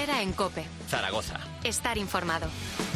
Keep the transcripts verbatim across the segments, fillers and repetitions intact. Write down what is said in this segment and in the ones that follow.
Herrera en COPE. Zaragoza. Estar informado.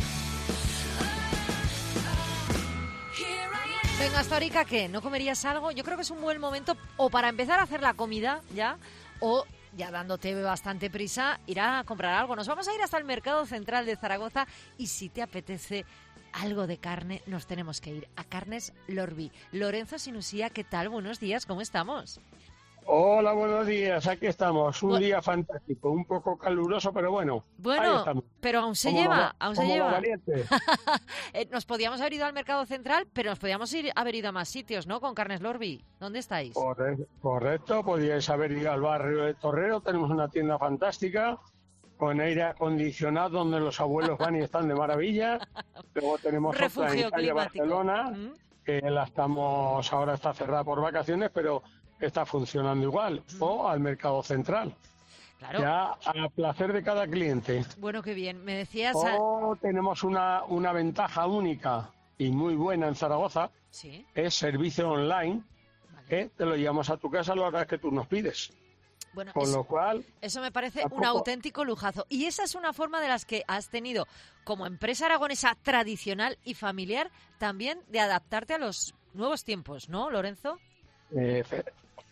Venga, hasta ahorita, ¿qué? ¿No comerías algo? Yo creo que es un buen momento o para empezar a hacer la comida ya, o ya dándote bastante prisa, ir a comprar algo. Nos vamos a ir hasta el Mercado Central de Zaragoza y si te apetece algo de carne, nos tenemos que ir a Carnes Lorbi. Lorenzo Sinusía, ¿qué tal? Buenos días, ¿cómo estamos? Hola, buenos días, aquí estamos, un Bu- día fantástico, un poco caluroso, pero bueno, ahí Bueno, estamos. pero aún se Como lleva, los- aún se como los lleva. valientes. Eh, nos podíamos haber ido al Mercado Central, pero nos podíamos ir, haber ido a más sitios, ¿no? Con Carnes Lorbi. ¿Dónde estáis? Correcto, correcto, podíais haber ido al barrio de Torrero, tenemos una tienda fantástica, con aire acondicionado, donde los abuelos van y están de maravilla. Luego tenemos otra Refugio en calle climático. Barcelona, ¿Mm? que la estamos, ahora está cerrada por vacaciones, pero está funcionando igual, o al Mercado Central. Claro. Ya a placer de cada cliente. Bueno, qué bien. Me decías... O tenemos una, una ventaja única y muy buena en Zaragoza, Sí, es servicio online, vale. que te lo llevamos a tu casa a la hora que tú nos pides. Bueno, Con eso, lo cual, eso me parece un tampoco- auténtico lujazo. Y esa es una forma de las que has tenido, como empresa aragonesa tradicional y familiar, también de adaptarte a los nuevos tiempos, ¿no, Lorenzo? eh, efe-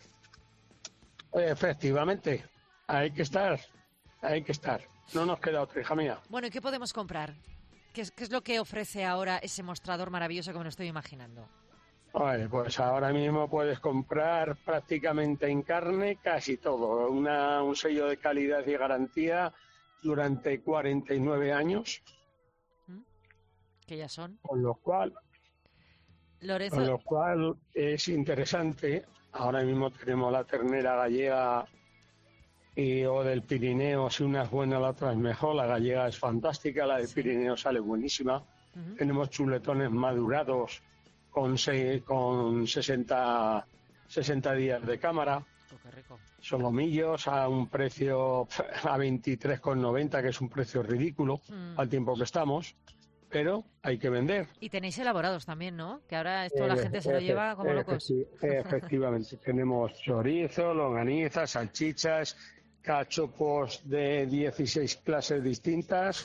efectivamente, hay que estar, hay que estar. No nos queda otra, hija mía. Bueno, ¿y qué podemos comprar? ¿Qué es, qué es lo que ofrece ahora ese mostrador maravilloso que me lo estoy imaginando? Vale, pues ahora mismo puedes comprar prácticamente en carne casi todo. Una, un sello de calidad y garantía durante cuarenta y nueve años, Que ya son. con lo cual Lorenzo, Con lo cual es interesante. Ahora mismo tenemos la ternera gallega y, o del Pirineo. Si una es buena, la otra es mejor. La gallega es fantástica, la del Sí. Pirineo sale buenísima. Ujú. Tenemos chuletones madurados con, se- con sesenta, sesenta días de cámara. Oh, qué rico. Solomillos a un precio a veintitrés con noventa, que es un precio ridículo Mm. al tiempo que estamos. Pero hay que vender. Y tenéis elaborados también, ¿no? Que ahora esto la Eh, gente se lo efe- lleva como locos. efecti- Efectivamente, tenemos chorizo, longanizas, salchichas, cachopos de dieciséis clases distintas.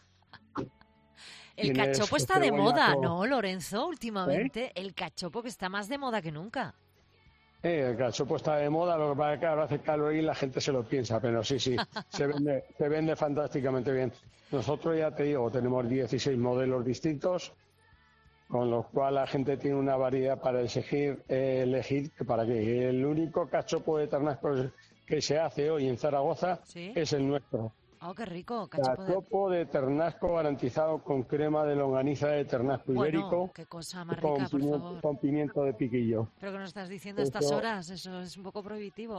El Tienes cachopo está de cebolla moda, con- ¿no, Lorenzo? Últimamente, el cachopo que está más de moda que nunca. Eh, el cachopo está de moda, lo que pasa es que ahora hace calor y la gente se lo piensa, pero sí, sí, se vende, se vende fantásticamente bien. Nosotros, ya te digo, tenemos dieciséis modelos distintos, con lo cual la gente tiene una variedad para elegir, eh, elegir que para qué. El único cachopo de ternasco que se hace hoy en Zaragoza ¿Sí? es el nuestro. Oh, qué rico, cachopo de... Cachopo de ternasco garantizado con crema de longaniza de ternasco Bueno, ibérico qué cosa más con, rica, por pimiento, favor. con pimiento de piquillo. Pero que nos estás diciendo a estas Eso- horas, eso es un poco prohibitivo.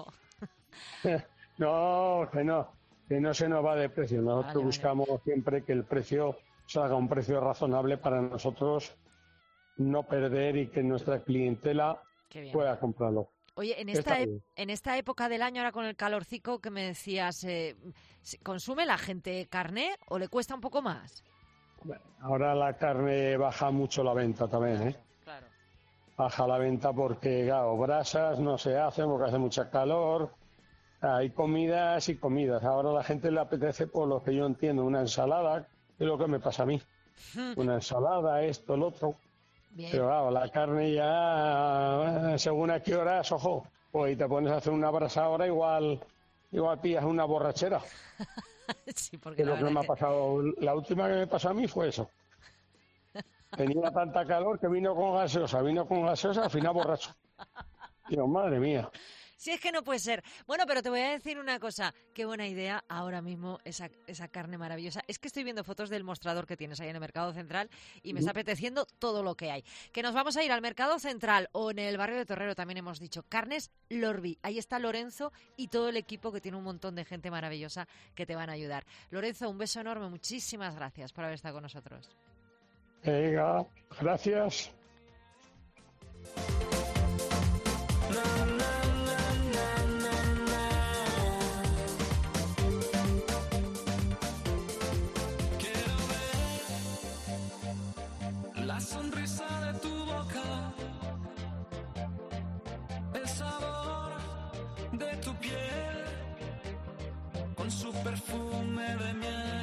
No, que no, que no se nos va de precio. Nosotros Vale, vale. buscamos siempre que el precio salga a un precio razonable para nosotros no perder y que nuestra clientela Qué bien. pueda comprarlo. Oye, en Está esta, ep- bien. en esta época del año, ahora con el calorcico que me decías, eh, ¿consume la gente carne o le cuesta un poco más? Bueno, ahora la carne baja mucho la venta también, ¿eh? Claro. Baja la venta porque, claro, brasas no se hacen porque hace mucha calor. Hay comidas y comidas. Ahora a la gente le apetece, por lo que yo entiendo, una ensalada, que es lo que me pasa a mí. Una ensalada, esto, lo otro. Bien. Pero claro, la carne ya, eh, según a qué horas, ojo, pues te pones a hacer una brasa ahora, igual igual pillas una borrachera. Sí, porque Que es la lo que verdad me ha que- pasado, la última que me pasó a mí fue eso. Tenía tanta calor que vino con gaseosa, vino con gaseosa, al final borracho. Digo, madre mía. Si es que no puede ser. Bueno, pero te voy a decir una cosa. Qué buena idea ahora mismo esa, esa carne maravillosa. Es que estoy viendo fotos del mostrador que tienes ahí en el Mercado Central y me está apeteciendo todo lo que hay. Que nos vamos a ir al Mercado Central o en el barrio de Torrero, también hemos dicho. Carnes Lorbi. Ahí está Lorenzo y todo el equipo que tiene un montón de gente maravillosa que te van a ayudar. Lorenzo, un beso enorme. Muchísimas gracias por haber estado con nosotros. Venga, gracias. La sonrisa de tu boca, el sabor de tu piel, con con su perfume de miel.